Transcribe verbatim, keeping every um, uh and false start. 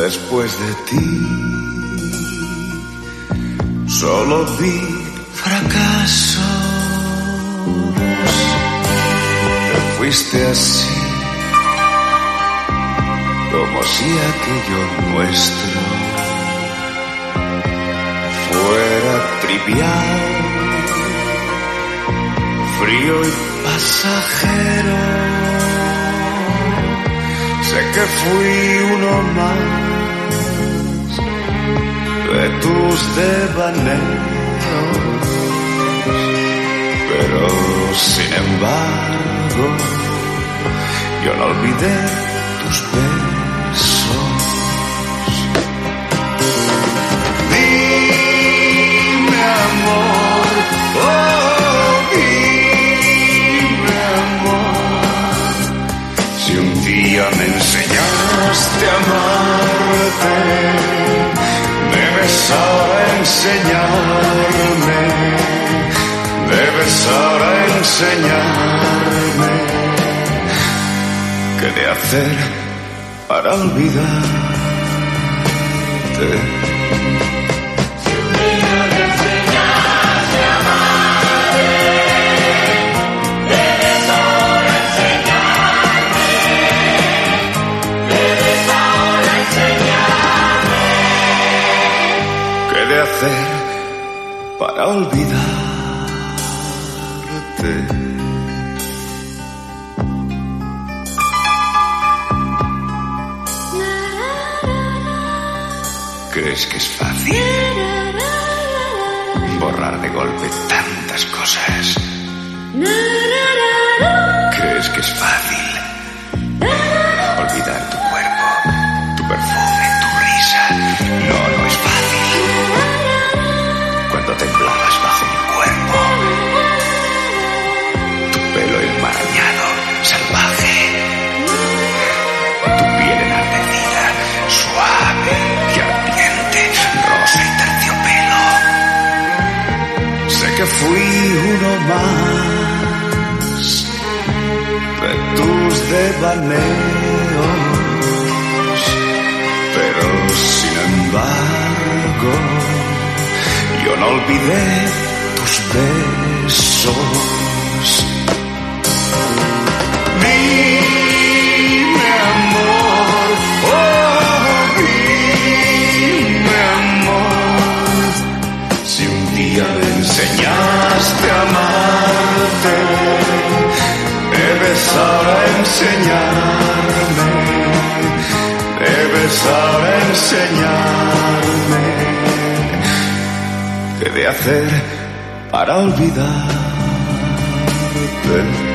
Después de ti solo vi fracasos. Te fuiste así, como si aquello nuestro fuera trivial, frío y pasajero. Sé que fui uno más de tus devaneos, pero sin embargo yo no olvidé tus besos. Dime amor, oh dime amor, si un día me enseñaste a amarte, debes ahora enseñarme, debes ahora enseñarme qué de hacer para olvidarte. Si un día me enseñaste a amarte, debes ahora enseñarme, debes ahora enseñarme ¿Qué de hacer para olvidarte? ¿Crees que es fácil borrar de golpe tantas cosas? ¿Crees que es fácil olvidar tu cuerpo, tu perfume, tu risa? No, no es fácil. Cuando temblabas bajo mi cuerpo, tu pelo enmarañado, salvaje, tu piel enardecida, suave y ardiente, rosa y terciopelo. Sé que fui uno más de tus devaneos, pero sin embargo yo no olvidé tus besos. Dime amor, oh dime amor, si un día me enseñaste a amarte, debes ahora enseñarme, debes ahora enseñarme qué de hacer para olvidarte.